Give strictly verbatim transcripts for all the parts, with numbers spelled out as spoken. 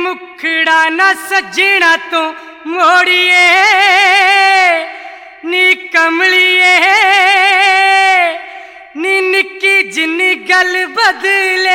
मुखड़ा न सजना तो मोड़िए नी कमलिए नी निक्की जिन्नी गल बदले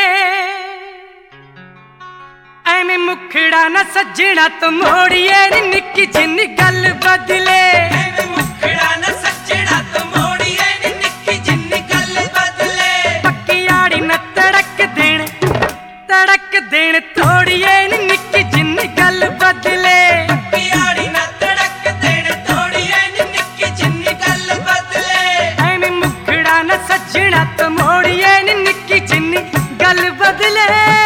एवें मुखड़ा न सजना तो मोड़िए नी निक्की जिन्नी गल बदले मुखड़ा न सजना तो मोड़िए नी निक्की जिन्नी गल बदले पक्की आड़ी न तड़क देण तड़क देण थोड़िए नी निक्की जिन्नी गल बदले पक्की आड़ी न तड़क देण थोड़िए नी निक्की जिन्नी गल बदले एवें मुखड़ा न सजना तो मोड़िए नी निक्की जिन्नी गल बदले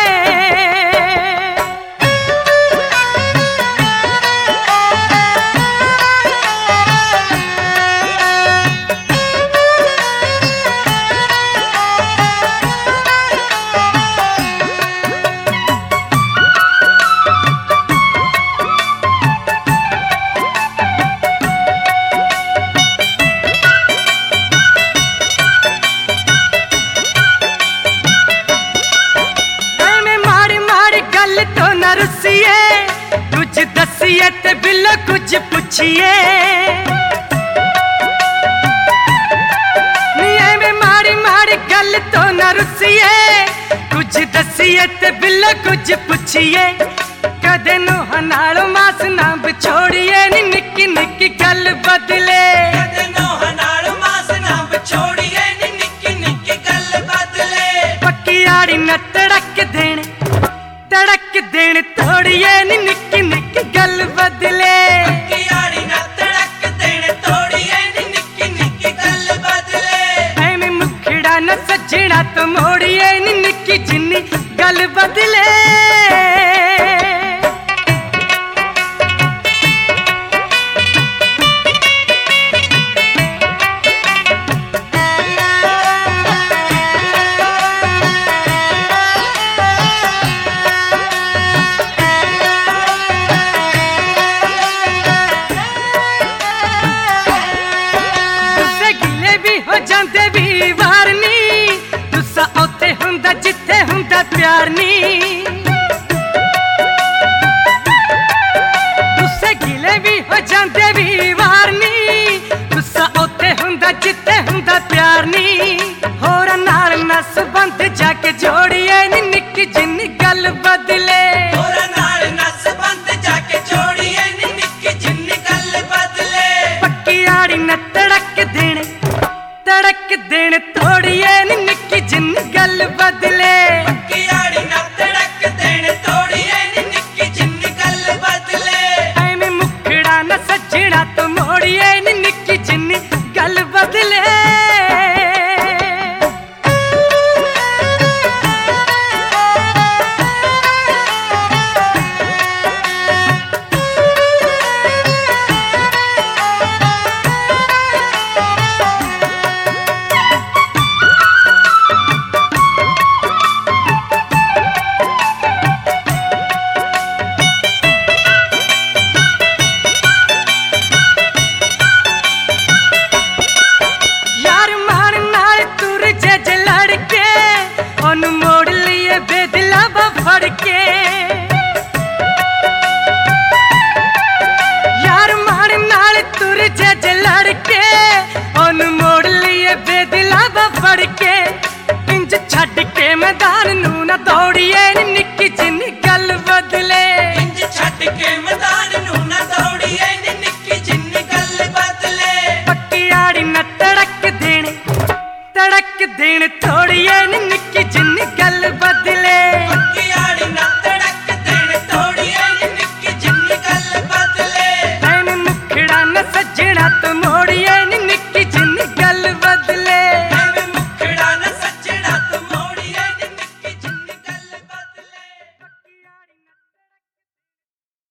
कुछ दसिए ते बिलो कुछ पुछिए नी में माड़ी माड़ी गल तो न रुसिए कुछ दसिए ते बिलो कुछ पुछिए कदे नूह नाल मास ना बिछोड़िए नी निक्की निक्की गल बदले कदे नूह नाल मास ना बिछोड़िए नी निक्की निक्की गल बदले पक्की आड़ी न तड़क देण तड़क देण थोड़िए नी निक्की निक्की गल बदले पक्की आड़ी न तड़क देण थोड़िए नी निक्की निक्की गल बदले एवें मुखड़ा न सजना तो मोड़िए नी निक्की जिन्नी गल बदले ਜਾਂਦੇ ਵੀ ਵਾਰ ਨੀ ਗੁੱਸਾ ਉੱਥੇ ਹੁੰਦਾ ਜਿੱਥੇ ਹੁੰਦਾ ਪਿਆਰ ਨੀ ਗੁੱਸੇ ਗਿਲੇ ਵੀ ਹੋ ਜਾਂਦੇ ਵੀ ਵਾਰ ਨੀ ਗੁੱਸਾ ਉੱਥੇ ਹੁੰਦਾ ਜਿੱਥੇ ਹੁੰਦਾ ਪਿਆਰ ਨੀ ਹੋਰਾਂ ਨਾਲ ਨਾ ਸੰਬੰਧ ਜਾ ਕੇ ਜੋੜੀਏ ਨੀ ਨਿੱਕੀ ਜਿੰਨੀ ਗੱਲ ਬਦਲੇ ਹੋਰਾਂ ਨਾਲ ਨਾ ਸੰਬੰਧ ਜਾ ਕੇ ਜੋੜੀਏ ਨੀ ਨਿੱਕੀ ਜਿੰਨੀ ਗੱਲ ਬਦਲੇ ਪੱਕੀ ਆੜੀ ਨਾ ਤੜਕ ਦੇਣ तड़क देण थोड़िए नी निक्की जिन्नी गल बदले पक्की आड़ी न तड़क देण थोड़िए नी निक्की जिन्नी गल बदले एवें मुखड़ा न सजना तो मोड़िए नी निक्की जिन्नी गल बदले मोड़ लिए बेदिला फड़ के यार मार नाल तुर जे लड़के ओन मोड़ लिए बेदिला फड़ के इंज छड़ के मैदान नू ना दौड़िए निक्की जिन्नी गल बदले इंज छड़ के मैदान नू ना दौड़िए निक्की जिन्नी गल बदले पक्की आड़ी न तड़क देण तड़क देण थोड़िए निक्की जिन्नी गल बदले पक्की आड़ी न तड़क देण थोड़िए निक्की जिन्नी गल बदले एवें मुखड़ा न सजना तो